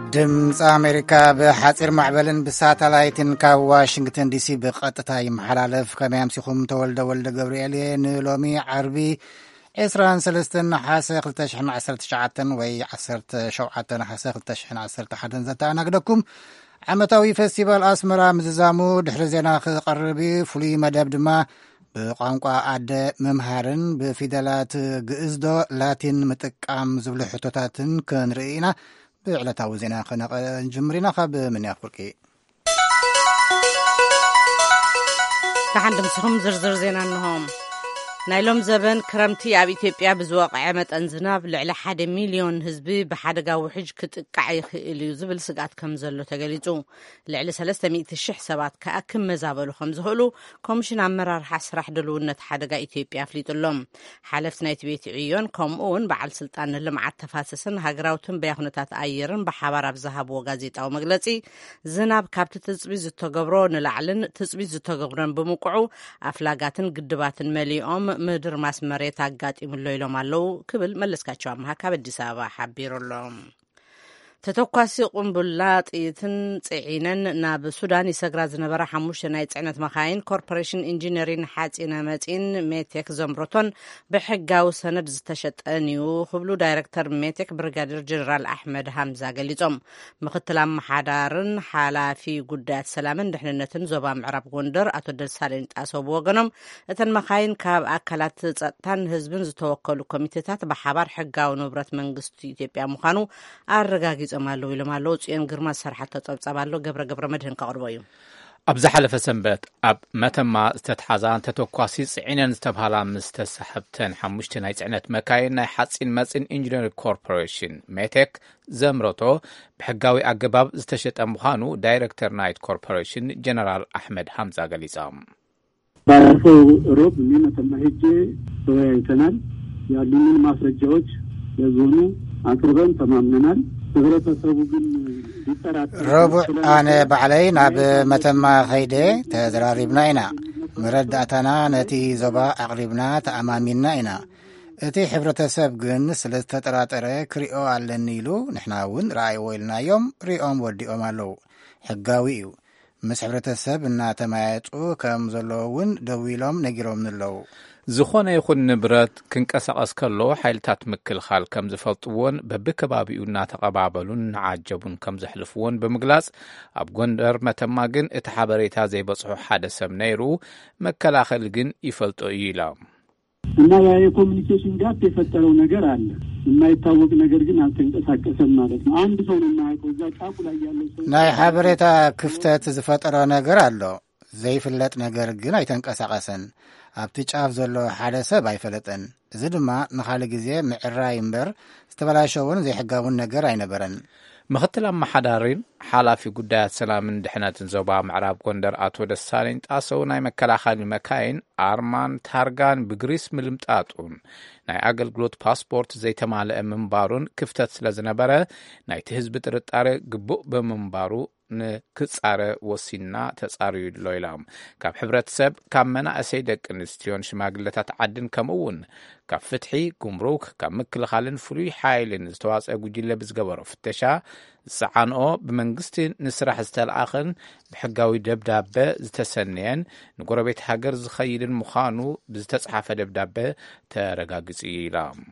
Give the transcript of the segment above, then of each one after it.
ድምፂ ኣሜሪካ ብሓፂር ማዕበልን ብሳተላይትን ካብ ዋሽንግተን ዲሲ ብቐጥታ ይመሓላለፍ። ከመይ ኣምሲኹም ተወልደ ወልደ ገብርኤል ንሎሚ ዓርቢ 23 ናሓሰ 2019 ወይ 17 ናሓሰ 2011 ዘተኣናግደኩም ዓመታዊ ፌስቲቫል ኣስመራ ምዝዛሙ ድሕሪ ዜና ክቐርብ ፍሉይ መደብ ድማ ብቋንቋ ኣደ ምምሃርን ብፊደላት ግእዝዶ ላቲን ምጥቃም ዝብሉ ሕቶታትን ክንርኢ ኢና። ብዕለታዊ ዜና ክንጅምር ኢና። ካብ ምንያኽ ፍርቂ ብሓንድ ምስኹም ዝርዝር ዜና እንሆም። ናይ ሎም ዘበን ክረምቲ ኣብ ኢትዮጵያ ብዝወቕዐ መጠን ዝናብ ልዕሊ 1 ሚልዮን ህዝቢ ብሓደጋ ውሕጅ ክጥቃዕ ይኽእል እዩ ዝብል ስጋት ከም ዘሎ ተገሊጹ። ልዕሊ 300,000 ሰባት ከዓ ክመዛበሉ ከም ዝኽእሉ ኮሚሽን ኣመራርሓ ስራሕ ድልውነት ሓደጋ ኢትዮጵያ ኣፍሊጡሎም። ሓለፍቲ ናይቲ ቤት ዕዮን ከምኡውን በዓል ስልጣን ልምዓት ተፋሰስን ሃገራዊ ትንበያ ኩነታት ኣየርን ብሓባር ኣብ ዝሃብዎ ጋዜጣዊ መግለጺ ዝናብ ካብቲ ትፅቢት ዝተገብሮ ንላዕልን ትፅቢት ዝተገብሮን ብምቁዑ ኣፍላጋትን ግድባትን መሊኦም ምድር ማስ መሬት ኣጋጢሙሎ ኢሎም ኣለው ክብል መለስካቸው ኣምሃ ካብ ኣዲስ ኣበባ ሓቢሩሎም። ተተኳሲ ቁምቡላ ጥይትን ጽዒነን ናብ ሱዳን ይሰግራ ዝነበራ 5 ናይ ጽዕነት መካይን ኮርፖሬሽን ኢንጂነሪን ሓጺነ መጺን ሜቴክ ዘምርቶን ብሕጋዊ ሰነድ ዝተሸጠን እዩ ክብሉ ዳይሬክተር ሜቴክ ብርጋዴር ጀነራል ኣሕመድ ሃምዛ ገሊጾም። ምክትል ኣመሓዳርን ሓላፊ ጉዳያት ሰላምን ድሕንነትን ዞባ ምዕራብ ጎንደር ኣቶ ደሳለኝ ጣሰው ብወገኖም እተን መካይን ካብ ኣካላት ጸጥታን ህዝብን ዝተወከሉ ኮሚቴታት ብሓባር ሕጋዊ ንብረት መንግስቲ ኢትዮጵያ ምዃኑ ኣረጋጊ ጸማሉ ኢሎም ጽዮን ግርማ ሰርሓት ተጸብጸባሎ ገብረ መድህን ከቅርቦ እዩ። ኣብ ዝሓለፈ ሰንበት ኣብ መተማ ዝተተሓዛን ተተኳሲ ጽዒነን ዝተብሃላ ምስ ተሳሕብተን 5 ናይ ጽዕነት መካይን ናይ ሓጺን መጺን ኢንጂነሪንግ ኮርፖሬሽን ሜቴክ ዘምረቶ ብሕጋዊ ኣገባብ ዝተሸጠ ምዃኑ ዳይሬክተር ናይት ኮርፖሬሽን ጀነራል ኣሕመድ ሃምዛ ገሊጾም። ባለፈው ሮብ መተማ ሄጄ ተወያይተናል። ያሉንን ማስረጃዎች ለዞኑ አቅርበን ተማምነናል። ረቡዕ ኣነ ባዕለይ ናብ መተማ ኸይደ ተዘራሪብና ኢና። መረዳእታና ነቲ ዞባ ኣቕሪብና ተኣማሚና ኢና። እቲ ሕብረተሰብ ግን ስለ ዝተጠራጠረ ክሪኦ ኣለኒ ኢሉ ንሕና እውን ረኣይዎ ኢልናዮም ሪኦም ወዲኦም ኣለዉ። ሕጋዊ እዩ። ምስ ሕብረተሰብ እናተማያጡ ከም ዘለዎ እውን ደው ኢሎም ነጊሮም ንለዉ። ዝኾነ ይኹን ንብረት ክንቀሳቐስ ከሎ ሓይልታት ምክልኻል ከም ዝፈልጥዎን በብከባቢኡ እናተቐባበሉን ንዓጀቡን ከም ዘሕልፍዎን ብምግላጽ ኣብ ጎንደር መተማ ግን እቲ ሓበሬታ ዘይበጽሖ ሓደ ሰብ ነይሩ፣ መከላኸሊ ግን ይፈልጦ እዩ ኢሎም እና ያ የኮሚኒኬሽን ጋፕ የፈጠረው ነገር አለ። የማይታወቅ ነገር ግን አልተንቀሳቀሰም ማለት ነው። አንድ ሰው ነው የማያውቀው እዛ ጫፉ ላይ ያለው ሰው ናይ ሓበሬታ ክፍተት ዝፈጠረው ነገር አለ። ዘይፍለጥ ነገር ግን አይተንቀሳቀሰን። ኣብቲ ጫፍ ዘሎ ሓደ ሰብ ኣይፈለጠን። እዚ ድማ ንኻሊ ግዜ ምዕራይ እምበር ዝተበላሸውን ዘይሕጋውን ነገር ኣይነበረን። ምክትል ኣመሓዳሪን ሓላፊ ጉዳያት ሰላምን ድሕነትን ዞባ ምዕራብ ጎንደር ኣቶ ደሳለኝ ጣሰው ናይ መከላኸሊ መካይን ኣርማን ታርጋን ብግሪስ ምልምጣጡን ናይ ኣገልግሎት ፓስፖርት ዘይተማልአ ምንባሩን ክፍተት ስለ ዝነበረ ናይቲ ህዝቢ ጥርጣሬ ግቡእ ብምንባሩ ንክጻረ ወሲና ተጻርዩ ኣሎ ኢሎም ካብ ሕብረተሰብ ካብ መናእሰይ ደቂ ኣንስትዮን ሽማግለታት ዓድን ከምኡውን ካብ ፍትሒ ጉምሩክ ካብ ምክልኻልን ፍሉይ ሓይልን ዝተዋፅአ ጉጅለ ብዝገበሮ ፍተሻ ዝፀዓንኦ ብመንግስቲ ንስራሕ ዝተለኣኸን ብሕጋዊ ደብዳቤ ዝተሰነየን ንጎረቤት ሃገር ዝኸይድን ምዃኑ ብዝተጻሓፈ ደብዳቤ ተረጋጊጹ ኢሎም።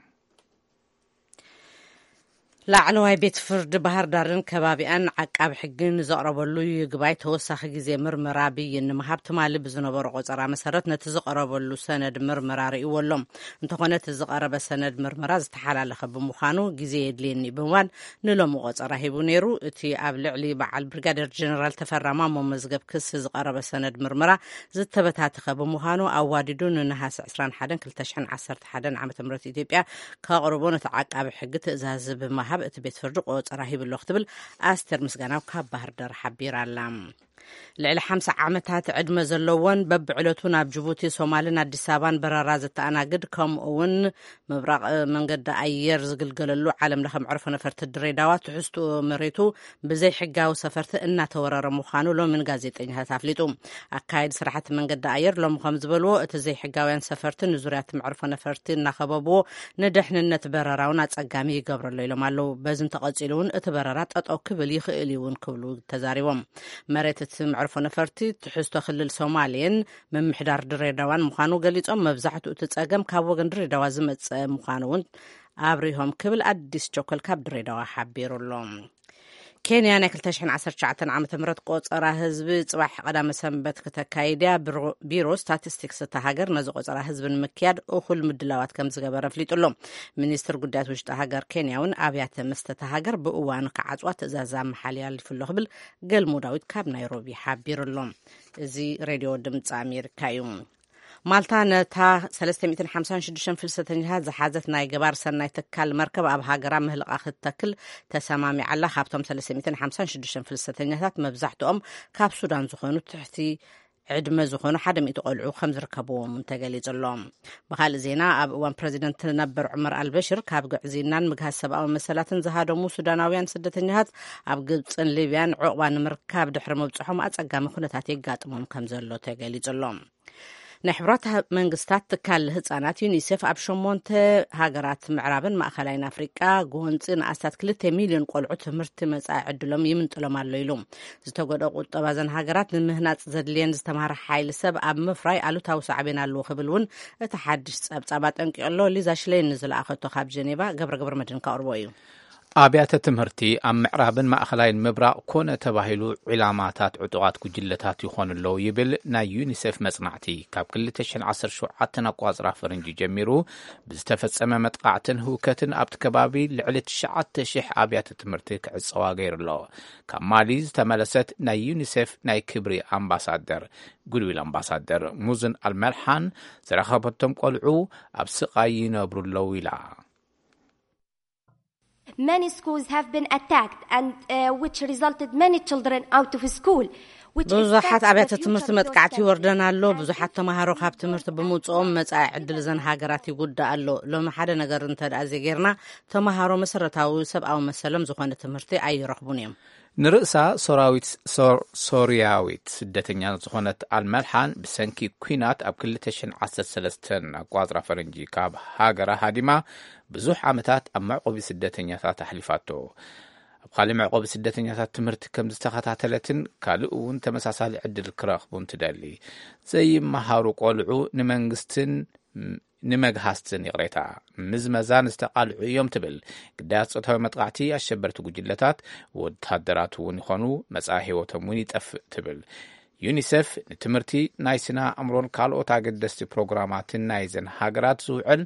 ላዕለዋይ ቤት ፍርዲ ባህር ዳርን ከባቢኣን ዓቃቢ ሕግን ዘቕረበሉ ይግባይ ተወሳኺ ግዜ ምርመራ ብይን ንምሃብ ትማሊ ብዝነበሮ ቆፀራ መሰረት ነቲ ዝቐረበሉ ሰነድ ምርመራ ርእይዎሎም እንተኾነ እቲ ዝቐረበ ሰነድ ምርመራ ዝተሓላለኸ ብምዃኑ ግዜ የድልየኒ ብምባል ንሎሚ ቆፀራ ሂቡ ነይሩ። እቲ ኣብ ልዕሊ በዓል ብሪጋዴር ጀነራል ተፈራማ መመዝገብ ክስ ዝቐረበ ሰነድ ምርመራ ዝተበታተኸ ብምዃኑ ኣዋዲዱ ንነሃሰ 21 2011 ዓ.ም ኢትዮጵያ ከቕርቦ ነቲ ዓቃቢ ሕጊ ትእዛዝ ብምሃብ እቲ ቤት ፍርዲ ቆፀራ ሂብሎ ክትብል ኣስቴር ምስጋናው ካብ ባህር ዳር ሓቢራ ኣላ። ልዕሊ 50 ዓመታት ዕድመ ዘለዎን በብዕለቱ ናብ ጅቡቲ ሶማልን አዲስ አበባን በረራ ዘተኣናግድ ከምኡውን ምብራቅ መንገዲ ኣየር ዝግልገለሉ ዓለም ለኸ መዕርፎ ነፈርቲ ድሬዳዋ ትሕዝቶ መሬቱ ብዘይ ሕጋዊ ሰፈርቲ እናተወረረ ምዃኑ ሎሚን ጋዜጠኛታት ኣፍሊጡ ኣካይድ ስራሕቲ መንገዲ ኣየር ሎም ከም ዝበልዎ እቲ ዘይ ሕጋውያን ሰፈርቲ ንዙርያት መዕርፎ ነፈርቲ እናኸበብዎ ንድሕንነት በረራውን ኣጸጋሚ ይገብረሎ ኢሎም ኣለው በዚ እንተቐፂሉ እውን እቲ በረራ ጠጠው ክብል ይኽእል እውን ክብሉ ተዛሪቦም መሬት እቲ መዕርፎ ነፈርቲ ትሕዝቶ ክልል ሶማሌን ምምሕዳር ድሬዳዋን ምዃኑ ገሊጾም መብዛሕትኡ እቲ ፀገም ካብ ወገን ድሬዳዋ ዝመፀ ምዃኑ እውን ኣብሪሆም ክብል ኣዲስ ቸኮል ካብ ድሬዳዋ ሓቢሩሎም ኬንያ ናይ 2019 ዓመተ ምህረት ቆፀራ ህዝቢ ጽባሕ ቀዳመ ሰንበት ከተካይድያ ቢሮ ስታቲስቲክስ ተሃገር ነዚ ቆፀራ ህዝቢ ንምክያድ እኹል ምድላዋት ከም ዝገበረ ፍሊጡሎ ሚኒስትር ጉዳያት ውሽጢ ሃገር ኬንያ እውን ኣብያተ መስተ ተሃገር ብእዋኑ ከዓፅዋ ትእዛዝ ኣመሓላሊፉሎ ክብል ገልሙ ዳዊት ካብ ናይሮቢ ሓቢሩሎም እዚ ሬድዮ ድምፂ ኣሜሪካ እዩ ማልታ ነታ 356 ፍልሰተኛታት ዝሓዘት ናይ ገባር ሰናይ ትካል መርከብ ኣብ ሃገራ ምህልቓ ክትተክል ተሰማሚዓላ ካብቶም 356 ፍልሰተኛታት መብዛሕትኦም ካብ ሱዳን ዝኾኑ ትሕቲ ዕድመ ዝኾኑ 100 ቆልዑ ከም ዝርከብዎም ተገሊጹሎም ብኻልእ ዜና ኣብ እዋን ፕረዚደንት ነበር ዑመር አልበሽር ካብ ግዕዚናን ምግሃዝ ሰብኣዊ መሰላትን ዝሃደሙ ሱዳናውያን ስደተኛታት ኣብ ግብፅን ሊብያን ዕቑባ ንምርካብ ድሕሪ መብፅሖም ኣጸጋሚ ኩነታት የጋጥሞም ከም ዘሎ ተገሊጹሎም ናይ ሕቡራት መንግስታት ትካል ህጻናት ዩኒሴፍ ኣብ 8 ሃገራት ምዕራብን ማእከላይን ኣፍሪቃ ጎንፂ ንኣስታት 2 ሚልዮን ቆልዑ ትምህርቲ መጻኢ ዕድሎም ይምንጥሎም ኣሎ ኢሉ ዝተጎደቑ ቁጠባ ዘን ሃገራት ንምህናፅ ዘድልየን ዝተምሃረ ሓይሊ ሰብ ኣብ ምፍራይ ኣሉታዊ ሳዕቤን ኣለዎ ክብል እውን እቲ ሓድሽ ጸብጻብ ኣጠንቂቑሎ ሊዛ ሽሌን ዝለኣኸቶ ካብ ጀኔቫ ገብረ መድህን ካቅርቦ እዩ ኣብያተ ትምህርቲ ኣብ ምዕራብን ማእኸላይን ምብራቕ ኮነ ተባሂሉ ዒላማታት ዕጡቓት ጉጅለታት ይኾኑ ኣለዉ ይብል ናይ ዩኒሴፍ መጽናዕቲ ካብ 2017 ኣቋፅራ ፈረንጂ ጀሚሩ ብዝተፈጸመ መጥቃዕትን ህውከትን ኣብቲ ከባቢ ልዕሊ 9,000 ኣብያተ ትምህርቲ ክዕፀዋ ገይሩ ኣሎ ካብ ማሊ ዝተመለሰት ናይ ዩኒሴፍ ናይ ክብሪ ኣምባሳደር ጉድዊል ኣምባሳደር ሙዝን ኣልመልሓን ዝረኸበቶም ቆልዑ ኣብ ስቓይ ይነብሩ ኣለዉ ኢላ Many schools have been attacked and which resulted many children out of school. ብዙሓት ኣብያተ ትምህርቲ መጥቃዕቲ ይወርደን ኣሎ ብዙሓት ተማሃሮ ካብ ትምህርቲ ብምውፅኦም መጻኢ ዕድል ዘን ሃገራት ይጉዳእ ኣሎ ሎሚ ሓደ ነገር እንተደኣ ዘጌርና ተማሃሮ መሰረታዊ ሰብኣዊ መሰሎም ዝኾነ ትምህርቲ ኣይረኽቡን እዮም ንርእሳ ሶርያዊት ስደተኛ ዝኾነት ኣልመልሓን ብሰንኪ ኩናት ኣብ 2013 ኣቋፅራ ፈረንጂ ካብ ሃገራ ሃዲማ ብዙሕ ዓመታት ኣብ መዕቆቢ ስደተኛታት ኣሕሊፋቶ ኣብ ካሊእ መዕቆቢ ስደተኛታት ትምህርቲ ከም ዝተኸታተለትን ካልእ እውን ተመሳሳሊ ዕድል ክረኽቡን ትደሊ ዘይመሃሩ ቆልዑ ንመንግስትን ንመግሃስትን ይቕሬታ ምዝመዛን ዝተቃልዑ እዮም ትብል ግዳያት ጾታዊ መጥቃዕቲ ኣሸበርቲ ጉጅለታት ወታደራት እውን ይኾኑ መጻኢ ህይወቶም እውን ይጠፍእ ትብል ዩኒሴፍ ንትምህርቲ ናይ ስነ ኣእምሮን ካልኦት ኣገደስቲ ፕሮግራማትን ናይ ዘን ሃገራት ዝውዕል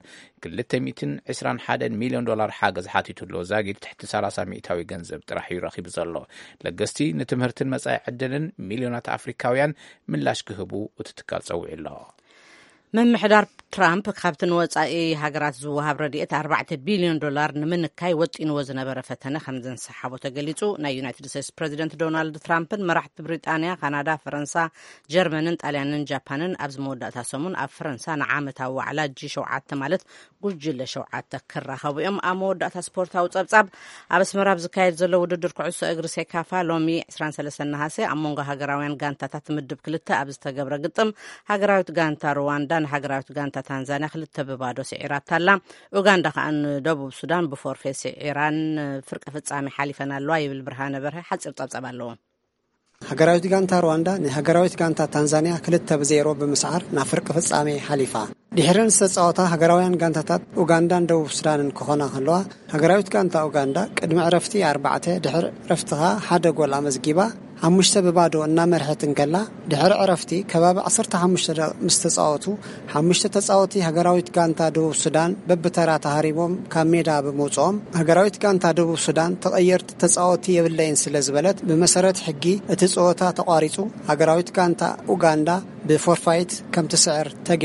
$221 ሚልዮን ሓገዝ ሓቲቱሎ ዛጊድ ትሕቲ 30 ሚእታዊ ገንዘብ ጥራሕ ይረኺብ ዘሎ ለገስቲ ንትምህርትን መጻኢ ዕድልን ሚልዮናት ኣፍሪካውያን ምላሽ ክህቡ እቲ ትካል ፀውዒ ኣሎ ምምሕዳር ትራምፕ ካብቲ ንወጻኢ ሃገራት ዝወሃብ ረድኤት $4 ቢልዮን ንምንካይ ወጢንዎ ዝነበረ ፈተነ ከም ዘንሰሓቦ ተገሊጹ ናይ ዩናይትድ ስቴትስ ፕሬዚደንት ዶናልድ ትራምፕን መራሕቲ ብሪጣንያ ካናዳ ፈረንሳ ጀርመንን ጣልያንን ጃፓንን ኣብዚ መወዳእታ ሰሙን ኣብ ፈረንሳ ንዓመታዊ ዋዕላ G7 ማለት ጉጅለ 7 ክራኸቡ እዮም ኣብ መወዳእታ ስፖርታዊ ጸብጻብ ኣብ ኣስመራ ዝካየድ ዘሎ ውድድር ኩዕሶ እግሪ ሴካፋ ሎሚ 23 ነሐሴ ኣብ መንጎ ሃገራውያን ጋንታታት ምድብ 2 ኣብ ዝተገብረ ግጥም ሃገራዊት ጋንታ ሩዋንዳ ሃገራዊት ጋንታ ታንዛንያ 2-0 ሲዒራታላ ኡጋንዳ ከዓ ደቡብ ሱዳን ብፎርፌ ሲዒራን ፍርቀ ፍጻሜ ሓሊፈን ኣለዋ ይብል ብርሃነ በርሀ ሓፂር ጸብጻብ ኣለዎ ሃገራዊት ጋንታ ሩዋንዳ ንሃገራዊት ጋንታ ታንዛንያ 2-0 ብምስዓር ናብ ፍርቀ ፍጻሜ ሓሊፋ ድሕረን ዝተጻወታ ሃገራውያን ጋንታታት ኡጋንዳን ደቡብ ሱዳንን ክኾና ከለዋ ሃገራዊት ጋንታ ኡጋንዳ ቅድሚ ዕረፍቲ 4 ድሕሪ ዕረፍትኻ 1 ጎል ኣመዝጊባ 5-0 እናመርሐትን ከላ ድሕሪ ዕረፍቲ ከባቢ 15 ምስ ተጻወቱ 5 ተጻወቲ ሃገራዊት ጋንታ ደቡብ ሱዳን በብተራ ተሃሪቦም ካብ ሜዳ ብምውጽኦም ሃገራዊት ጋንታ ደቡብ ሱዳን ተቐየርቲ ተጻወቲ የብለይን ስለ ዝበለት ብመሰረት ሕጊ እቲ ጸወታ ተቋሪጹ ሃገራዊት ጋንታ ኡጋንዳ ብፎርፋይት ከም ትስዕር ተገይሩ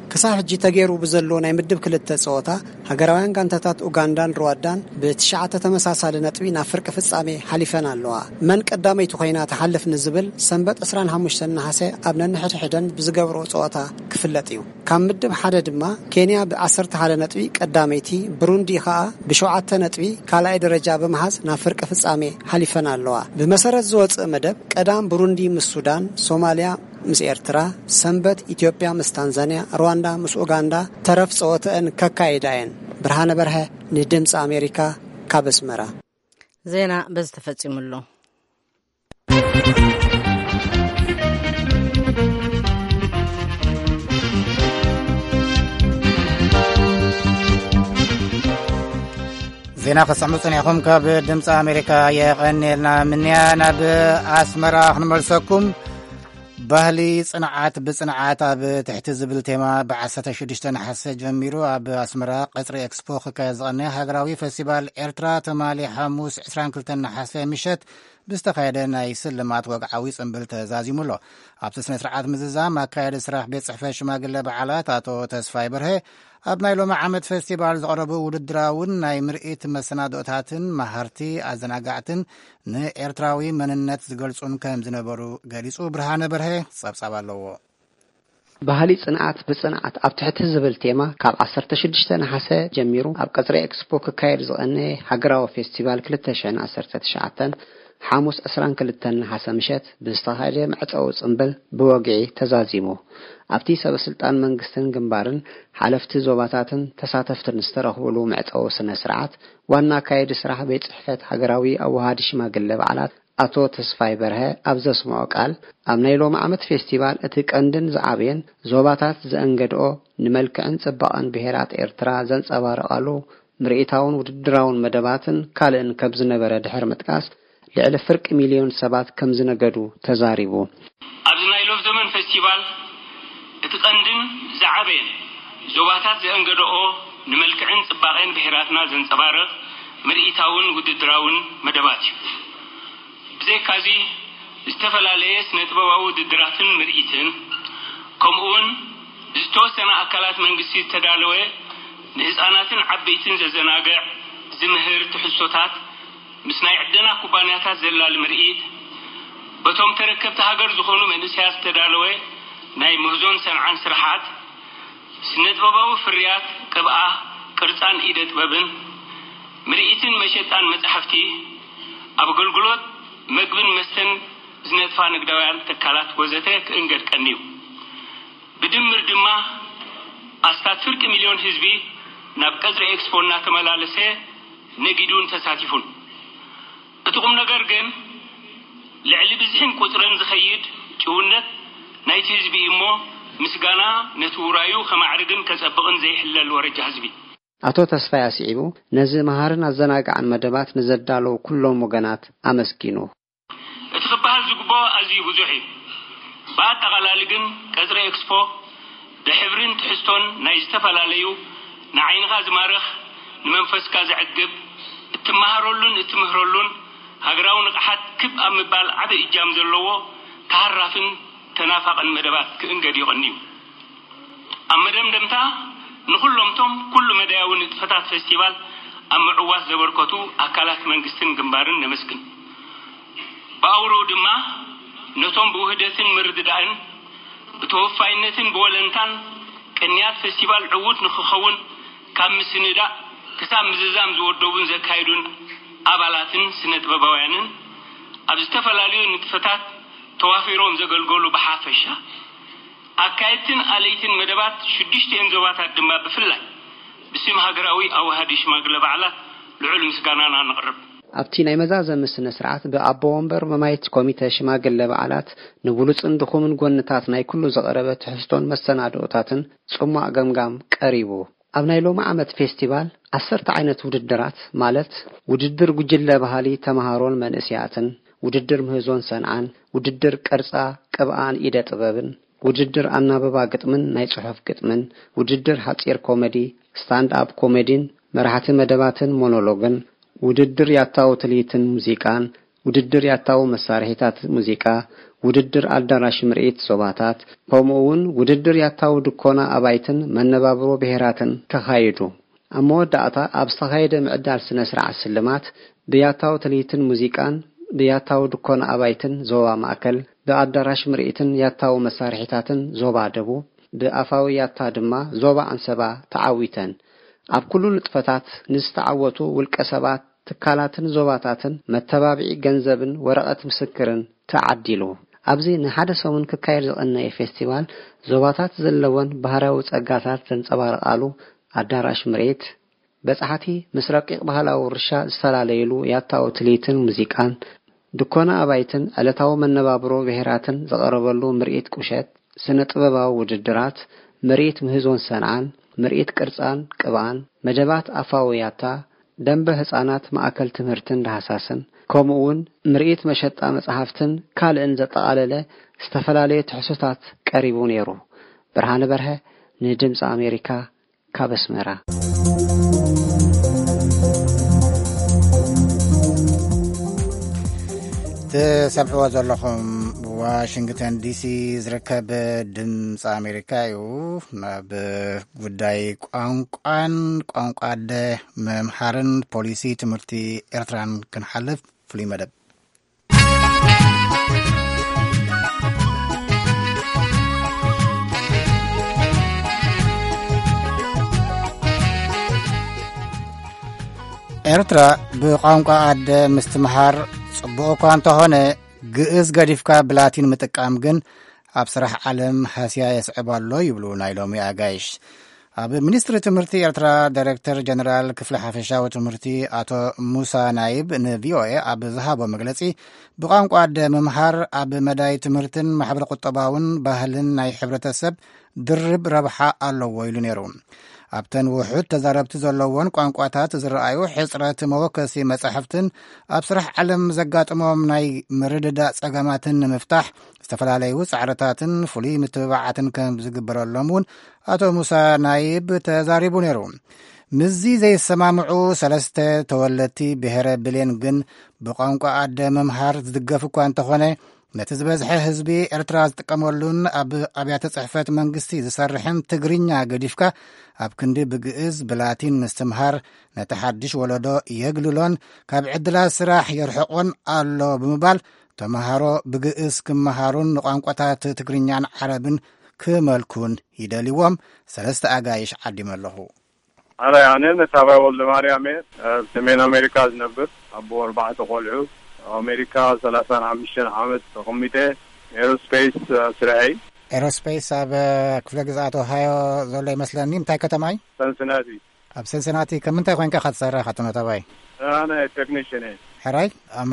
ክሳብ ሕጂ ተገይሩ ብዘሎ ናይ ምድብ ክልተ ጸወታ ሃገራውያን ጋንታታት ኡጋንዳን ሩዋንዳን ብ9 ተመሳሳሊ ነጥቢ ናብ ፍርቂ ፍጻሜ ሓሊፈን ኣለዋ። መን ቀዳመይቲ ኮይና ተሓልፍ ንዝብል ሰንበት 25 ነሐሴ ኣብ ነንሕድሕደን ብዝገብሮ ጸወታ ክፍለጥ እዩ። ካብ ምድብ ሓደ ድማ ኬንያ ብ11 ነጥቢ ቀዳመይቲ፣ ብሩንዲ ከዓ ብ7 ነጥቢ ካልኣይ ደረጃ በመሃዝ ናብ ፍርቂ ፍጻሜ ሓሊፈን ኣለዋ። ብመሰረት ዝወጽእ መደብ ቀዳም ብሩንዲ ምስ ሱዳን፣ ሶማልያ ምስ ኤርትራ፣ ሰንበት ኢትዮጵያ ምስ ታንዛንያ፣ ሩዋንዳ ምስ ኡጋንዳ ተረፍ ጸወተን ከካይዳየን። ብርሃነ በርሀ ንድምፂ ኣሜሪካ ካብ ኣስመራ። ዜና በዝ ተፈጺሙሉ። ዜና ከሰሙ ጽኒዕኹም ካብ ድምፂ ኣሜሪካ የቐኒልና ምንያ ናብ ኣስመራ ክንመልሰኩም። ባህሊ ጽንዓት ብጽንዓት ኣብ ትሕቲ ዝብል ቴማ ብ16 ነሐሴ ጀሚሩ ኣብ ኣስመራ ቀጽሪ ኤክስፖ ክካየድ ዝቐነየ ሃገራዊ ፌስቲቫል ኤርትራ ተማሊ ሐሙስ 22 ነሐሴ ምሸት ብዝተኻየደ ናይ ስልማት ወግዓዊ ጽምብል ተዛዚሙሎ። ኣብቲ ስነ ስርዓት ምዝዛም ኣካየዲ ስራሕ ቤት ጽሕፈት ሽማግለ በዓላት ኣቶ ተስፋይ በርሀ ኣብ ናይ ሎሚ ዓመት ፌስቲቫል ዝቐረቡ ውድድራውን ናይ ምርኢት መሰናዶታትን ማህርቲ ኣዘናጋዕትን ንኤርትራዊ መንነት ዝገልጹን ከም ዝነበሩ ገሊጹ። ብርሃነ በርሀ ጸብጻብ ኣለዎ። ባህሊ ጽንዓት ብጽንዓት ኣብ ትሕቲ ዝብል ቴማ ካብ 16 ነሐሴ ጀሚሩ ኣብ ቀጽሪ ኤክስፖ ክካየድ ዝቐነየ ሃገራዊ ፌስቲቫል 2019 ሐሙስ 22 ነሐሴ ምሸት ብዝተኻየደ መዕፀዊ ጽምብል ብወግዒ ተዛዚሙ። ኣብቲ ሰበስልጣን መንግስትን ግንባርን ሓለፍቲ ዞባታትን ተሳተፍትን ዝተረኽብሉ መዕፀዊ ስነ ስርዓት ዋና ካይዲ ስራሕ ቤት ጽሕፈት ሃገራዊ ኣዋሃዲ ሽማግለ በዓላት ኣቶ ተስፋይ በርሀ ኣብ ዘስምዖ ቃል ኣብ ናይ ሎሚ ዓመት ፌስቲቫል እቲ ቀንድን ዝዓብየን ዞባታት ዘእንገድኦ ንመልክዕን ጽባቐን ብሄራት ኤርትራ ዘንጸባርቓሉ ምርኢታውን ውድድራውን መደባትን ካልእን ከም ዝነበረ ድሕር ምጥቃስ ልዕሊ ፍርቂ ሚልዮን ሰባት ከም ዝነገዱ ተዛሪቡ። ኣብዚ ናይ ሎሚ ዘመን ፌስቲቫል እቲ ቀንድን ዝዓብየን ዞባታት ዘእንገድኦ ንመልክዕን ጽባቐን ብሄራትና ዘንጸባርቕ ምርኢታውን ውድድራውን መደባት እዩ። ብዘይካዚ ዝተፈላለየ ስነ ጥበባዊ ውድድራትን ምርኢትን ከምኡውን ዝተወሰነ ኣካላት መንግስቲ ዝተዳለወ ንህፃናትን ዓበይትን ዘዘናግዕ ዝምህር ትሕዝቶታት ምስ ናይ ዕድና ኩባንያታት ዘላሊ ምርኢት በቶም ተረከብቲ ሃገር ዝኾኑ መንእሰያት ዝተዳለወ ናይ ምህዞን ሰንዓን ስራሓት ስነ ጥበባዊ ፍርያት ቅብኣ ቅርጻን ኢደ ጥበብን ምርኢትን መሸጣን መጽሕፍቲ ኣገልግሎት ምግብን መስተን ዝነጥፋ ንግዳውያን ትካላት ወዘተ ክእንገድ ቀኒዩ። ብድምር ድማ ኣስታት ፍርቂ ሚልዮን ህዝቢ ናብ ቀጽሪ ኤክስፖ እናተመላለሰ ነጊዱን ተሳቲፉን። እቲ ቁም ነገር ግን ልዕሊ ብዝሕን ቁጽርን ዝኸይድ ጭውነት ናይቲ ህዝቢ እሞ ምስጋና ነቲ ውራዩ ከማዕርግን ከጸብቕን ዘይሕለል ወረጃ ህዝቢ። ኣቶ ተስፋይ ኣስዒቡ ነዚ መሃርን ኣዘናጋዕን መደባት ንዘዳለው ኩሎም ወገናት ኣመስጊኑ እቲ ክበሃል ዝግባኦ ኣዝዩ ብዙሕ እዩ። ብኣጠቓላሊ ግን ቀጽሪ ኤክስፖ ብሕብርን ትሕዝቶን ናይ ዝተፈላለዩ ንዓይንኻ ዝማርኽ ንመንፈስካ ዝዕግብ እትመሃረሉን እትምህረሉን ሃገራዊ ንቕሓት ክብ ኣብ ምባል ዓበይ እጃም ዘለዎ ተሃራፍን ተናፋቕን መደባት ክእንገድ ይቐንዩ። ኣብ መደምደምታ ንኹሎምቶም ኩሉ መዳያዊ ንጥፈታት ፌስቲቫል ኣብ ምዕዋት ዘበርከቱ ኣካላት መንግስትን ግንባርን ነመስግን። ብኣውሮው ድማ ነቶም ብውህደትን ምርድዳእን ብተወፋይነትን ብወለንታን ቅንያት ፌስቲቫል ዕውት ንኽኸውን ካብ ምስንዳእ ክሳብ ምዝዛም ዝወደቡን ዘካይዱን ኣባላትን ስነ ጥበባውያንን ኣብ ዝተፈላለዩ ንጥፈታት ተዋፊሮም ዘገልገሉ ብሓፈሻ ኣካይድትን ኣለይትን መደባት 6 ዞባታት ድማ ብፍላይ ብስም ሃገራዊ ኣዋሃዲ ሽማግለ በዓላት ልዑል ምስጋናና ነቕርብ። ኣብቲ ናይ መዛዘም ስነ ስርዓት ብኣቦ ወንበር መማየት ኮሚቴ ሽማግለ በዓላት ንብሉጽን ድኹምን ጎንታት ናይ ኩሉ ዘቐረበ ትሕዝቶን መሰናዶታትን ጽማዕ ገምጋም ቀሪቡ። ኣብ ናይ ሎሚ ዓመት ፌስቲቫል 10 ዓይነት ውድድራት ማለት ውድድር ጉጅለ ባህሊ ተማሃሮን መንእስያትን፣ ውድድር ምህዞን ሰንዓን፣ ውድድር ቅርጻ ቅብኣን ኢደ ጥበብን፣ ውድድር ኣናበባ ግጥምን ናይ ጽሑፍ ግጥምን፣ ውድድር ሓጺር ኮሜዲ ስታንድ ኣፕ ኮሜዲን፣ መራሕቲ መደባትን ሞኖሎግን፣ ውድድር ያታው ትልይትን ሙዚቃን፣ ውድድር ያታው መሳርሒታት ሙዚቃ፣ ውድድር አዳራሽ ምርኢት ዞባታት ከምኡውን ውድድር ያታው ድኮና አባይትን መነባብሮ ብሔራትን ተኻይዱ ኣብ መወዳእታ ኣብ ዝተኻየደ ምዕዳል ስነ ስርዓት ስልማት ብያታው ትርኢትን ሙዚቃን ብያታው ድኮና አባይትን ዞባ ማእከል ብኣዳራሽ ምርኢትን ያታው መሳርሒታትን ዞባ ደቡብ ብኣፋዊ ያታ ድማ ዞባ አንሰባ ተዓዊተን ኣብ ኩሉ ንጥፈታት ንዝተዓወቱ ውልቀ ሰባት ትካላትን ዞባታትን መተባብዒ ገንዘብን ወረቐት ምስክርን ተዓዲሉ ኣብዚ ንሓደ ሰሙን ክካየድ ዝቐነየ ፌስቲቫል ዞባታት ዘለወን ባህላዊ ጸጋታት ዘንጸባርቃሉ ኣዳራሽ ምርኢት በጻሕቲ ምስ ረቂቕ ባህላዊ ርሻ ዝተላለየሉ ያታው ትርኢትን ሙዚቃን ድኮና አባይትን ዕለታዊ መነባብሮ ብሔራትን ዘቐረበሉ ምርኢት ቁሸት ስነ ጥበባዊ ውድድራት ምርኢት ምህዞን ሰንዓን ምርኢት ቅርጻን ቅባን መደባት ኣፋውያታ ደንበ ህፃናት ማእከል ትምህርትን ዳሃሳስን ከምኡውን ምርኢት መሸጣ መጽሐፍትን ካልእን ዘጠቃለለ ዝተፈላለዩ ትሕሶታት ቀሪቡ ነይሩ። ብርሃነ በርሀ ንድምፂ ኣሜሪካ ካብ ኣስመራ። ተሰምዕዎ ዘለኹም ዋሽንግተን ዲሲ ዝርከብ ድምፂ ኣሜሪካ እዩ። ናብ ጉዳይ ቋንቋን ቋንቋ ምምሃርን ፖሊሲ ትምህርቲ ኤርትራን ክንሓልፍ ፍሉይ መደብ ኤርትራ ብቋንቋ ኣደ ምስትምሃር ጽቡቕ እኳ እንተኾነ ግእዝ ገዲፍካ ብላቲን ምጥቃም ግን ኣብ ስራሕ ዓለም ሃስያ የስዕባሎ ይብሉ ናይ ሎሚ ኣጋይሽ። ኣብ ሚኒስትሪ ትምህርቲ ኤርትራ ዳይሬክተር ጀነራል ክፍሊ ሓፈሻዊ ትምህርቲ ኣቶ ሙሳ ናይብ ንቪኦኤ ኣብ ዝሃቦ መግለጺ ብቋንቋ ኣደ ምምሃር ኣብ መዳይ ትምህርትን ማሕበረ ቁጠባውን ባህልን ናይ ሕብረተሰብ ድርብ ረብሓ ኣለዎ ኢሉ ነይሩ። ኣብተን ውሑድ ተዛረብቲ ዘለዎን ቋንቋታት ዝረኣዩ ሕፅረት መወከሲ መጻሕፍትን ኣብ ስራሕ ዓለም ዘጋጥሞም ናይ ምርድዳእ ጸገማትን ንምፍታሕ ዝተፈላለዩ ጻዕርታትን ፍሉይ ምትብባዓትን ከም ዝግበረሎም እውን ኣቶ ሙሳ ናይብ ተዛሪቡ ነይሩ። ምዚ ዘይሰማምዑ ሰለስተ ተወለድቲ ብሔረ ብሌን ግን ብቋንቋ ኣደ ምምሃር ዝድገፍ እኳ እንተኾነ ነቲ ዝበዝሐ ህዝቢ ኤርትራ ዝጥቀመሉን ኣብ ኣብያተ ጽሕፈት መንግስቲ ዝሰርሕን ትግርኛ ገዲፍካ ኣብ ክንዲ ብግእዝ ብላቲን ምስትምሃር ነቲ ሓድሽ ወለዶ የግልሎን ካብ ዕድላት ስራሕ የርሕቆን ኣሎ ብምባል ተምሃሮ ብግእዝ ክመሃሩን ንቋንቋታት ትግርኛን ዓረብን ክመልኩን ይደልይዎም። ሰለስተ ኣጋይሽ ዓዲም ኣለኹ። ኣነ ያነ መሳባይ ወልደ ማርያም ሰሜን አሜሪካ ዝነብር ኣቦ 4 ቆልዑ አሜሪካ 35 ዓመት ተቀሚጠ ኤሮስፔስ ስራይ ኤሮስፔስ ኣብ ክፍለ ግዛት ኦሃዮ ዘሎ ይመስለኒ። እንታይ ከተማይ? ሰንሰናቲ። ኣብ ሰንሰናቲ ከምንታይ ኮይንካ ክትሰርሕ ከተማታባይ? ኣነ ቴክኒሽን እየ። ሕራይ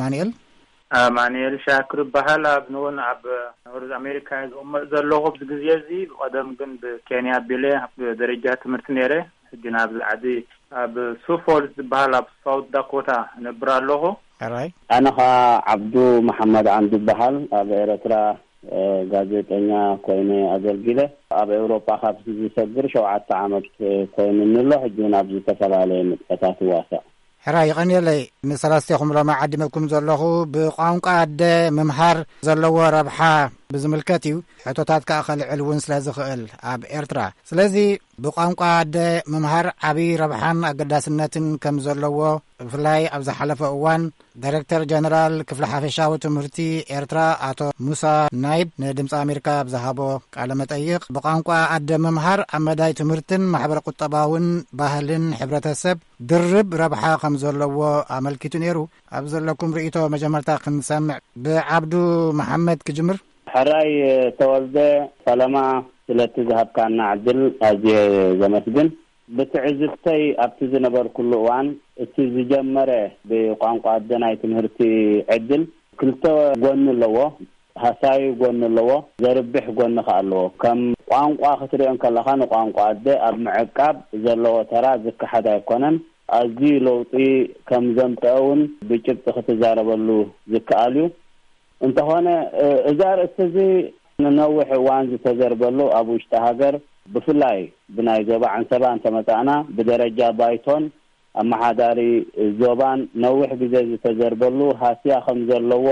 ኣማኒኤል ሻክር በሃል ኣብ ንውን ኣብ ኖርዝ አሜሪካ ዝቕመጥ ዘለኹ ብግዜ እዚ ብቀደም ግን ብኬንያ ቢሌ ደረጃ ትምህርቲ ነይረ ሕጂ ናብ ዓዲ ኣብ ሱፎልስ ዝበሃል ኣብ ሳውት ዳኮታ ነብር ኣለኹ። ሕራይ ኣነ ኸ ዓብዱ መሐመድ ዓንዱ በሃል ኣብ ኤርትራ ጋዜጠኛ ኮይነ ኣገልጊለ ኣብ ኤውሮፓ ካብ ዝሰግር 7 ዓመት ኮይኑ ንሎ ሕጂ ናብ ዝተፈላለዩ ንጥፈታት ዋሳእ። ሕራይ ይቐኒለይ ንሰላስቲኹም ሎማ ዓዲመኩም ዘለኹ ብቋንቋ ኣደ ምምሃር ዘለዎ ረብሓ ብዝምልከት እዩ። ሕቶታት ከዓ ከልዕል እውን ስለ ዝኽእል ኣብ ኤርትራ። ስለዚ ብቋንቋ ኣደ ምምሃር ዓብዪ ረብሓን ኣገዳስነትን ከም ዘለዎ ብፍላይ ኣብ ዝሓለፈ እዋን ዳይሬክተር ጀነራል ክፍሊ ሓፈሻዊ ትምህርቲ ኤርትራ ኣቶ ሙሳ ናይብ ንድምፂ ኣሜሪካ ብዝሃቦ ቃለ መጠይቕ ብቋንቋ ኣደ ምምሃር ኣብ መዳይ ትምህርትን ማሕበረ ቁጠባውን ባህልን ሕብረተሰብ ድርብ ረብሓ ከም ዘለዎ ኣመልኪቱ ነይሩ። ኣብ ዘለኩም ርእቶ መጀመርታ ክንሰምዕ ብዓብዱ መሐመድ ክጅምር። ሕራይ ተወልደ ሰላማ ስለቲ ዝሃብካና ዕድል ኣዝየ ዘመስግን። ብትዕዝብተይ ኣብቲ ዝነበር ኩሉ እዋን እቲ ዝጀመረ ብቋንቋ ኣደ ናይ ትምህርቲ ዕድል ክልተ ጎኒ ኣለዎ። ሃሳዊ ጎኒ ኣለዎ፣ ዘርብሕ ጎኒ ኸ ኣለዎ። ከም ቋንቋ ክትሪኦን ከለኻ ንቋንቋ ኣደ ኣብ ምዕቃብ ዘለዎ ተራ ዝከሓድ ኣይኮነን። ኣዝዩ ለውጢ ከም ዘምፅአውን ብጭብጢ ክትዛረበሉ ዝከኣል እዩ። እንተኾነ እዛ ርእሲ እዚ ንነዊሕ እዋን ዝተዘርበሉ ኣብ ውሽጢ ሃገር ብፍላይ ብናይ ዞባ ዓንሰባ እንተመጣእና ብደረጃ ባይቶን ኣመሓዳሪ ዞባን ነዊሕ ግዜ ዝተዘርበሉ ሃስያ ከም ዘለዎ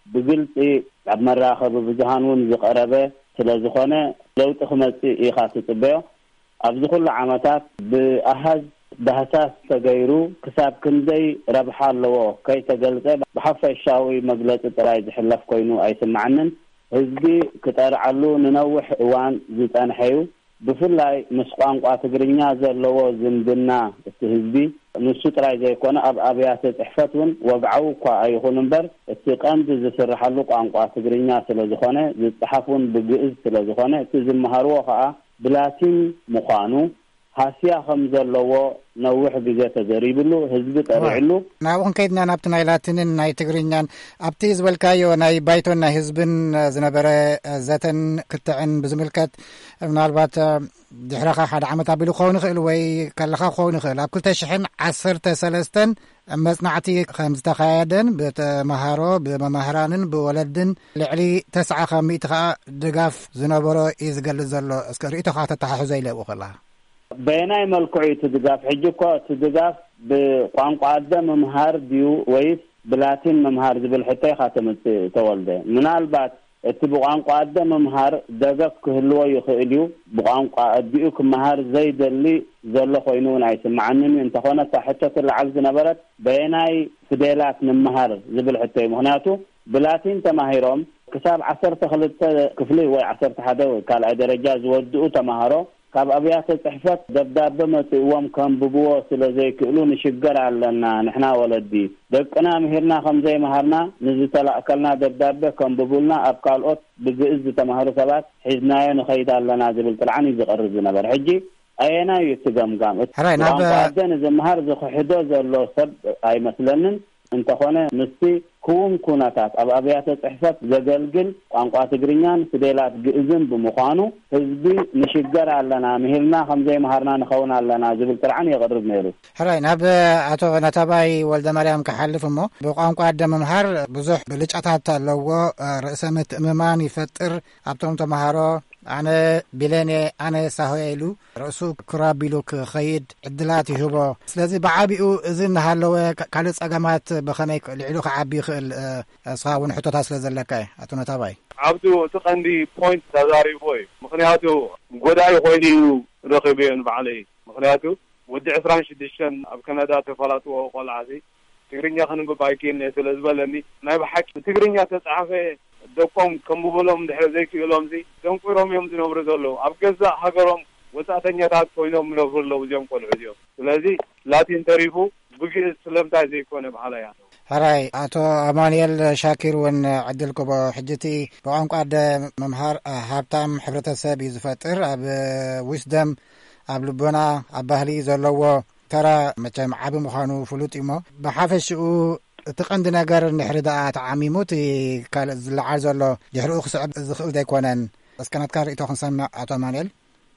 بقلت عبمراخب بجهانون زقربه ስለዝኾነ ለውጥ ክመጽእ ኢኻ ትጽበዮ ኣብዚ ኩሉ ዓመታት ብኣሃዝ ባህሳስ ተገይሩ ክሳብ ክንደይ ረብሓ ኣለዎ ከይተገልጸ ብሓፈሻዊ መግለጺ ጥራይ ዝሕለፍ ኮይኑ ኣይስማዕንን ህዝቢ ክጠርዓሉ ንነውሕ እዋን ዝጸንሐዩ ብፍላይ ምስ ቋንቋ ትግርኛ ዘለዎ ዝምድና እቲ ህዝቢ ንሱ ጥራይ ዘይኮነ ኣብ ኣብያተ ጽሕፈት እውን ወግዓው እኳ ኣይኹን እምበር እቲ ቀንዲ ዝስርሓሉ ቋንቋ ትግርኛ ስለዝኾነ ዝጽሓፉን ብግዕዝ ስለዝኾነ እቲ ዝመሃርዎ ከዓ ብላቲን ምዃኑ ሃስያ ከም ዘለዎ ነውሕ ግዜ ተዘሪብሉ ህዝቢ ጠሪዕሉ ናብኡን ከይድና ናብቲ ናይ ላቲንን ናይ ትግርኛን ኣብቲ ዝበልካዮ ናይ ባይቶን ናይ ህዝብን ዝነበረ ዘተን ክትዕን ብዝምልከት ምናልባት ድሕረኻ ሓደ ዓመት ኣቢሉ ክኸውን ይኽእል ወይ ከለኻ ክኸውን ይኽእል ኣብ 2013 መጽናዕቲ ከም ዝተኻየደን ብተመሃሮ ብመምህራንን ብወለድን ልዕሊ 900 ከዓ ድጋፍ ዝነበሮ እዩ ዝገልጽ ዘሎ እስከ ርእይቶ ከዓ ተተሓሕዞ ኢለብኡ ከለኻ በየናይ መልክዑ ትድጋፍ ሕጂ እኮ ትድጋፍ ብቋንቋ ኣደ መምሃር ድዩ ወይስ ብላቲን መምሃር ዝብል ሕቶ ኢኻ ተወልደ ምናልባት እቲ ብቋንቋ ኣደ መምሃር ደገፍ ክህልዎ ይኽእል እዩ ብቋንቋ ኣዲኡ ክመሃር ዘይደሊ ዘሎ ኮይኑ ኣይስማዓንን እንተኾነ እታ ሕቶ ትለዓል ዝነበረት በየናይ ፊደላት ንምሃር ዝብል ሕቶ እዩ ምክንያቱ ብላቲን ተማሂሮም ክሳብ 12 ክፍሊ ወይ 11 ካልኣይ ደረጃ ዝወድኡ ተማሃሮ ካብ ኣብያተ ጽሕፈት ደብዳቤ መጽእዎም ከንብብዎ ስለዘይክእሉ ንሽገር ኣለና ንሕና ወለዲ ደቅና ምሂርና ከምዘይ መሃርና ንዝተላእከልና ደብዳቤ ከንብቡልና ኣብ ካልኦት ብግዕዝ ዝተማሃሩ ሰባት ሒዝናዮ ንኸይድ ኣለና ዝብል ጥልዓን ዝቐርብ ዝነበር ሕጂ ኣየና እዩ ትገምጋም ቋንቋ ዝመሃር ዝኽሕዶ ዘሎ ሰብ ኣይመስለንን እንተኾነ ምስቲ ክውን ኩነታት ኣብ ኣብያተ ጽሕፈት ዘገልግል ቋንቋ ትግርኛን ፊደላት ግዕዝን ብምዃኑ ህዝቢ ንሽገር ኣለና ምሂርና ከምዘይ መሃርና ንኸውን ኣለና ዝብል ጥርዓን የቕርብ ነይሩ ሕራይ ናብ ኣቶ ነታባይ ወልደ ማርያም ክሓልፍ እሞ ብቋንቋ ኣደ መምሃር ብዙሕ ብልጫታት ኣለዎ ርእሰ ምትእምማን ይፈጥር ኣብቶም ተምሃሮ ኣነ ቢለኔ ኣነ ሳሆየ ኢሉ ርእሱ ክራቢሉ ክኸይድ ዕድላት ይህቦ ስለዚ ብዓቢኡ እዚ እናሃለወ ካልእ ጸገማት ብኸመይ ልዕሉ ክዓቢ ይኽእል እስኻ እውን ሕቶታት ስለ ዘለካ ኣቶ ነታባይ ዓብዱ እቲ ቀንዲ ፖይንት ተዛሪቦ እዩ ምክንያቱ ጎዳኢ ኮይኑ እዩ ረኺቡ እየ ንባዕለይ ምክንያቱ ወዲ 26 ኣብ ከናዳ ተፈላጥዎ ቆልዓዚ ትግርኛ ክንብብ ኣይክእልኒ ስለ ዝበለኒ ናይ ብሓቂ ትግርኛ ተጻሓፈ ደቆም ከምብሎም ድሕሪ ዘይክእሎም ደንቁሮም እዮም ዝነብሩ ዘለዉ ኣብ ገዛእ ሃገሮም ወጻእተኛታት ኮይኖም ዝነብሩ ኣለዉ እዚኦም ቆልዑ እዚኦም ስለዚ ላቲን ተሪፉ ብግዕዝ ስለምንታይ ዘይኮነ ባህላ እያ ሕራይ ኣቶ ኣማንኤል ሻኪር እውን ዕድል ክቦ ሕጅቲ ብቋንቋ ኣደ መምሃር ሃብታም ሕብረተሰብ እዩ ዝፈጥር ኣብ ዊስደም ኣብ ልቦና ኣብ ባህሊ ዘለዎ ተራ መቸም ዓቢ ምዃኑ ፍሉጥ እሞ ብሓፈሽኡ እቲ ቀንዲ ነገር ንሕሪ ደኣ ተዓሚሙ እቲ ካልእ ዝለዓል ዘሎ ድሕሪኡ ክስዕብ ዝኽእል ዘይኮነን እስከናትካ ርእቶ ክንሰምዕ ኣቶ ኣማንኤል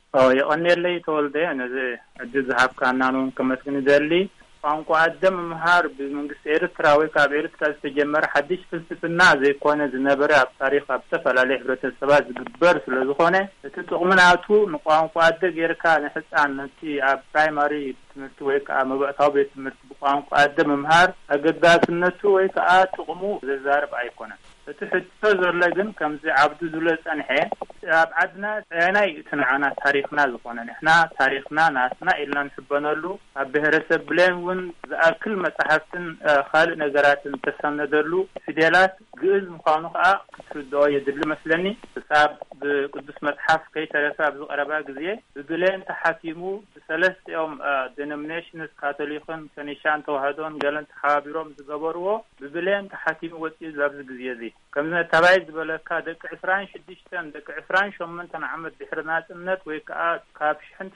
የቐኒየለይ ተወልደ ነዚ ዕድል ዝሃብካና ንውን ከመስግን ይደሊ ቋንቋ ኣደ ምምሃር ብመንግስቲ ኤርትራ ወይ ካብ ኤርትራ ዝተጀመረ ሓድሽ ፍልስፍና ዘይኮነ ዝነበረ ኣብ ታሪክ ኣብ ዝተፈላለዩ ሕብረተሰባት ዝግበር ስለዝኾነ እቲ ጥቕምናቱ ንቋንቋ ኣደ ጌርካ ንህፃን ነቲ ኣብ ፕራይማሪ ትምህርቲ ወይ ከዓ መባእታዊ ቤት ትምህርቲ ብቋንቋ ኣደ ምምሃር ኣገዳስነቱ ወይ ከዓ ጥቕሙ ዝዛረብ ኣይኮነን እቲ ሕቶ ዘሎ ግን ከምዚ ዓብዱ ዝብሎ ፀንሐ ኣብ ዓድና ናይ ትንዓና ታሪክና ዝኾነ ንሕና ታሪክና ናትና ኢልና ንሕበነሉ ኣብ ብሄረሰብ ብለን እውን ዝኣክል መፅሓፍትን ካልእ ነገራትን ተሰነደሉ ፊደላት ግዕዝ ምዃኑ ከዓ ክትርድኦ የድሊ መስለኒ ክሳብ ብቅዱስ መፅሓፍ ከይተረፈ ኣብ ዝቐረባ ግዜ ብብለን ተሓቲሙ ብሰለስቲኦም ዴኖሚኔሽንስ ካቶሊክን ከኒሻን ተዋህዶን ገለን ተሓባቢሮም ዝገበርዎ ብብለን ተሓቲሙ ወፂኡ ኣብዚ ግዜ እዚ ከምዚ ተባይ ዝበለካ ደቂ 26 ደቂ 28 ዓመት ድሕሪ ናጽነት ወይ ከዓ ካብ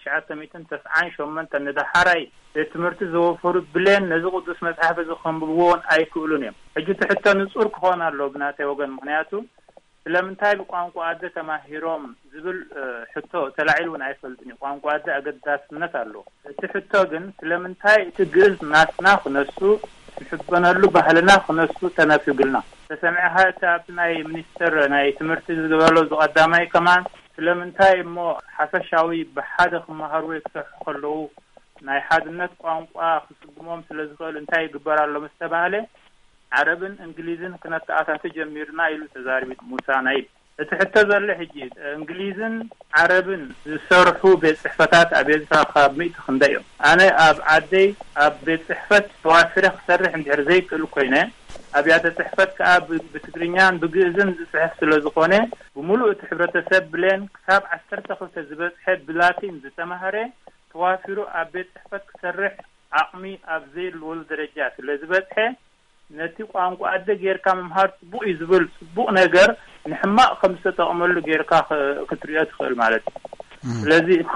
1998 ንዳሓራይ ትምህርቲ ዝወፈሩ ብለን ነዚ ቅዱስ መጽሓፍ ዝኸንብብዎን ኣይክእሉን እዮም ሕጂ ትሕቶ ንጹር ክኾን ኣሎ ብናተይ ወገን ምክንያቱ ስለምንታይ ብቋንቋ ኣደ ተማሂሮም ዝብል ሕቶ ተላዒሉን ኣይፈልጥን ቋንቋ ኣደ ኣገዳስነት ኣሎ እቲ ሕቶ ግን ስለምንታይ እቲ ግዕዝ ናትና ክነሱ ንሕበነሉ ባህልና ክነሱ ተነፊግልና ተሰሚዕኻ ኣብ ናይ ሚኒስተር ናይ ትምህርቲ ዝገበሎ ዝቐዳማይ ከማን ስለምንታይ እሞ ሓፈሻዊ ብሓደ ክመሃሩ ወይ ክሰርሑ ከለዉ ናይ ሓድነት ቋንቋ ክስግሞም ስለዝኽእል እንታይ ይግበር ኣሎ ምስተባህለ عربن انجليزن كنا تاعات جميرنا يلو تزارب موسى نايل اتحتزل حجي انجليزن عربن يصرفوا بصحفتات ابيض خاب 100 خنديو انا اب عدي اب بصحفت توافره خسرح ندير زي كل كوينه ابيات صحفت كاب بتግርኛን بግዕዝን ዝጽሕፍ ስለዝኾነ بملؤ ሕብረተሰብ ብለን ካብ 12 ዝበጽሐ ብላቲን ዝተማሃረ ተዋፊሩ ኣብ ቤት ጽሕፈት ክሰርሕ ዓቕሚ ኣብ ዘይልወሉ ደረጃ ስለዝበጽሐ ነቲ ቋንቋ ኣደ ጌርካ መምሃር ጽቡቕ ይዝብል ጽቡቕ ነገር ንሕማቕ ከም ዝተጠቕመሉ ጌርካ ክትሪኦ ትኽእል ማለት እዩ። ስለዚ እቲ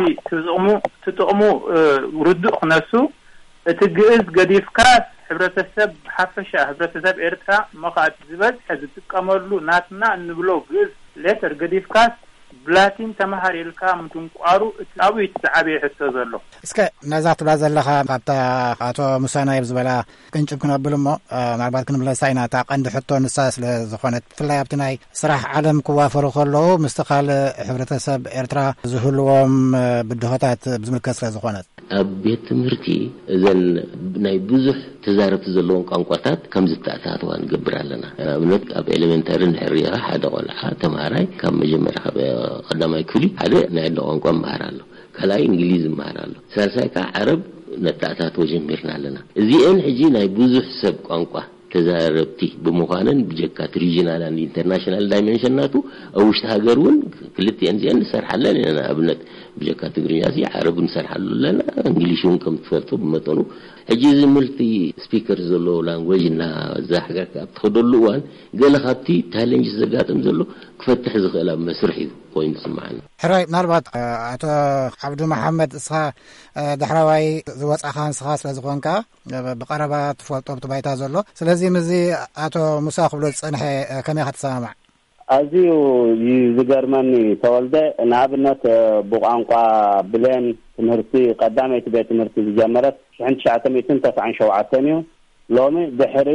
ትጥቕሙ ርዱእ ክነሱ እቲ ግዕዝ ገዲፍካ ሕብረተሰብ ሓፈሻ ሕብረተሰብ ኤርትራ መኻት ዝበጽሐ ዝጥቀመሉ ናትና እንብሎ ግዕዝ ሌተር ገዲፍካ ብላቲን ተማሃሪልካ ምትንቋሩ እታዊ ተዓበየ ሕቶ ዘሎ እስከ ነዛት ባዘለኻ ካብታ አቶ ሙሳና ይብዝበላ ቅንጭብ ክነብልሞ ማዕባት ክንብለሳይና ታቀንዲ ሕቶ ንሳ ስለ ዝኾነት ፍላይ ኣብቲ ናይ ስራሕ ዓለም ክዋፈሩ ከለዉ ምስተኻል ሕብረተሰብ ኤርትራ ዝህልዎም ብድሆታት ብዝምልከት ስለ ዝኾነት ኣብ ቤት ትምህርቲ እዘን ናይ ብዙሕ ተዛረብቲ ዘለዎም ቋንቋታት ከም ዝተኣታተዋ ንገብር ኣለና። ኣብነት ኣብ ኤሌመንታሪ ንሕርያ ሓደ ቆልዓ ተማሃራይ ካብ መጀመርያ ካብ ቀዳማይ ክፍሊ ሓደ ናይ ቋንቋ መሃር ኣሎ፣ ካልኣይ እንግሊዝ መሃር ኣሎ፣ ሳልሳይ ከዓ ዓረብ ነጣእታተው ጀሚርና ኣለና። እዚአን ሕጂ ናይ ብዙሕ ሰብ ቋንቋ ተዛረብቲ ብምዃነን ብጀካት ሪጅናል and ኢንተርናሽናል ዳይሜንሽናቱ ውሽጢ ሃገሩን ክልቲአን ዚአን ንሰርሓለን ኢና። ኣብነት ብጀካት ትግርኛ ዚ ዓረብን ንሰርሓሉ ኣለና፣ እንግሊዝን ከም ትፈልጡ ብመጠኑ ሕጂ እዚ መልቲ ስፒከር ዘሎ ላንጉዌጅ እና ዛሕጋ ካብትኸደሉ እዋን ገለ ካብቲ ታሌንጅ ዘጋጥም ዘሎ ክፈትሕ ዝኽእል ኣብ መስርሕ እዩ ኮይኑ ስማዓና። ሕራይ ምናልባት ኣቶ ዓብዱ መሐመድ እስኻ ዳሕራዋይ ዝወፃኻ ንስኻ ስለ ዝኾንካ ብቐረባ ትፈልጦ ብቲ ባይታ ዘሎ ስለዚ ምዚ ኣቶ ሙሳ ክብሎ ዝፀንሐ ከመይ ክትሰማዕ? ኣዝዩ ዝገርመኒ ተወልደ ንኣብነት ብቋንቋ ብሌን ትምህርቲ ቀዳመይቲ ቤት ትምህርቲ ዝጀመረት 1997 እዩ። ሎሚ ድሕሪ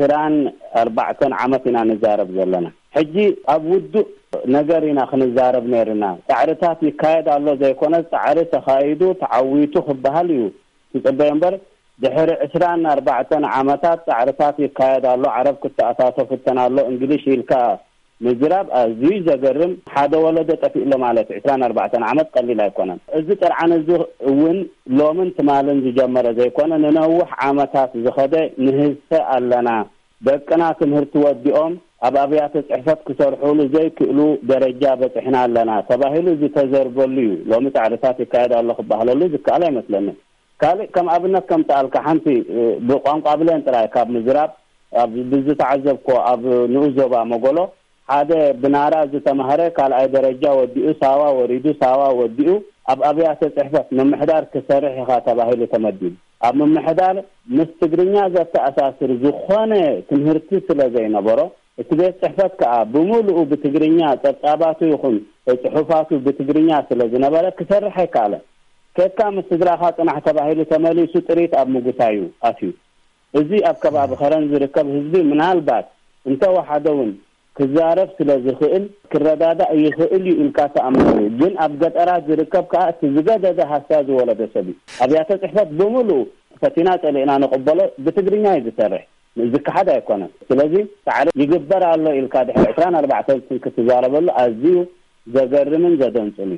24 ዓመት ኢና ንዛረብ ዘለና። ሕጂ ኣብ ውዱእ ነገር ኢና ክንዛረብ ነርና። ፃዕርታት ይካየድ ኣሎ ዘይኮነ ፃዕሪ ተኻይዱ ተዓዊቱ ክበሃል እዩ ትጽበይ እምበር ድሕሪ 24 ዓመታት ፃዕርታት ይካየድ ኣሎ፣ ዓረብ ክተኣታተው ፍተና ኣሎ፣ እንግሊሽ ኢልካ ምዝራብ ኣዝዩ ዘገርም ሓደ ወለዶ ጠፊእሎ ማለት 24 ዓመት ቀሊል ኣይኮነን። እዚ ጥርዓን እዚ እውን ሎምን ትማልን ዝጀመረ ዘይኮነ ንነዊሕ ዓመታት ዝኸደ ንህዝተ ኣለና። ደቅና ትምህርቲ ወዲኦም ኣብ ኣብያተ ጽሕፈት ክሰርሑሉ ዘይክእሉ ደረጃ በፅሕና ኣለና ተባሂሉ ዝተዘርበሉ እዩ። ሎሚ ፃዕርታት ይካየድ ኣሎ ክበሃለሉ ዝከኣል ኣይመስለንን። ካልእ ከም ኣብነት ከም ተኣልካ ሓንቲ ብቋንቋ ብለን ጥራይ ካብ ምዝራብ ኣብ ብዝተዓዘብኮ ኣብ ንኡዞባ መጎሎ ሓደ ብናራ ዝተማሃረ ካልኣይ ደረጃ ወዲኡ ሳዋ ወሪዱ ሳዋ ወዲኡ ኣብ ኣብያተ ጽሕፈት ምምሕዳር ክሰርሕ ኢኻ ተባሂሉ ተመዲቡ ኣብ ምምሕዳር ምስ ትግርኛ ዘተኣሳስር ዝኾነ ትምህርቲ ስለ ዘይነበሮ እቲ ቤት ጽሕፈት ከዓ ብምሉኡ ብትግርኛ ጸብጻባቱ ይኹን ጽሑፋቱ ብትግርኛ ስለ ዝነበረ ክሰርሕ ኣይከኣለ። ከካ ምስ ትግራኻ ጽናሕ ተባሂሉ ተመሊሱ ጥሪት ኣብ ምጉሳዩ ኣትዩ። እዚ ኣብ ከባቢ ኸረን ዝርከብ ህዝቢ ምናልባት እንተወሓደውን ክዛረብ ስለ ዝኽእል ክረዳዳእ ይኽእል እዩ ኢልካ ተኣምኑ። ግን ኣብ ገጠራት ዝርከብ ከዓ እቲ ዝገደደ ሃሳብ ዝወለደ ሰብ እዩ። ኣብያተ ጽሕፈት ብምሉኡ ፈቲና ጸሊእና ንቕበሎ ብትግርኛ እዩ ዝሰርሕ፣ ዝከሓድ ኣይኮነን። ስለዚ ፃዕሪ ይግበር ኣሎ ኢልካ ድሕሪ 24 ክትዛረበሉ ኣዝዩ ዘገርምን ዘደንፅን እዩ።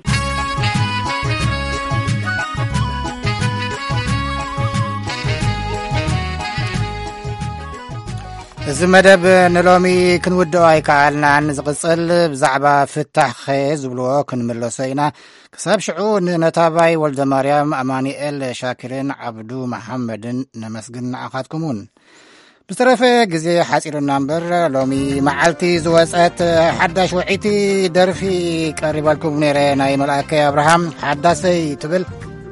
እዚ መደብ ንሎሚ ክንውድኦ ኣይከኣልናን። ዝቕፅል ብዛዕባ ፍታሕ ኸ ዝብልዎ ክንምለሶ ኢና። ክሳብ ሽዑ ንነታባይ ወልደ ማርያም ኣማኒኤል ሻኪርን ዓብዱ መሐመድን ነመስግን ንዓኻትኩምን። ብዝተረፈ ግዜ ሓፂሩና እምበር ሎሚ መዓልቲ ዝወፀት ሓዳሽ ውዒቲ ደርፊ ቀሪበልኩም ነይረ። ናይ መልኣከ ኣብርሃም ሓዳሰይ ትብል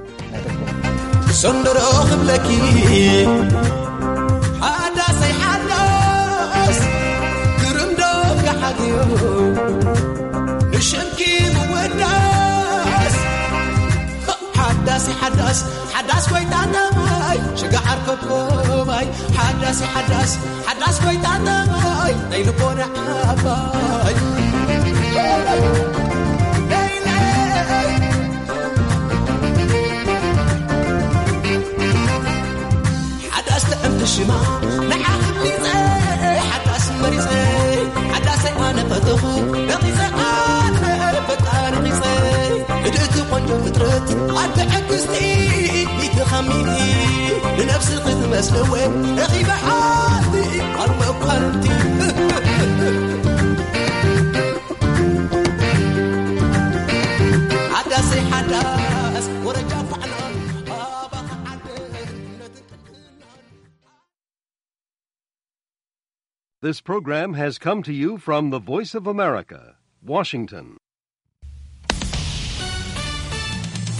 ሰንደሮ ክብለኪ ሓዳሰይ ሓዳስ ግርምዶ ጋሓግዮ ንሸንኪ ምወዳስ ሓዳሰይ ሓዳስ ሓዳስ ኮይታናማይ ሽጋዓር ከቦማይ ሓዳሰይ ሓዳስ ሓዳስ ኮይታናማይ ናይ ልቦና ዓባይ ሓዳስ ተእምቲ ሽማ ንዓኽሊ فطرت عد حكستي بتخميني لنفس القسم اسلوي اخي بحالتي قلبي وقلبي عداسي حداس ورجع فعلا This program has come to you from the Voice of America, Washington.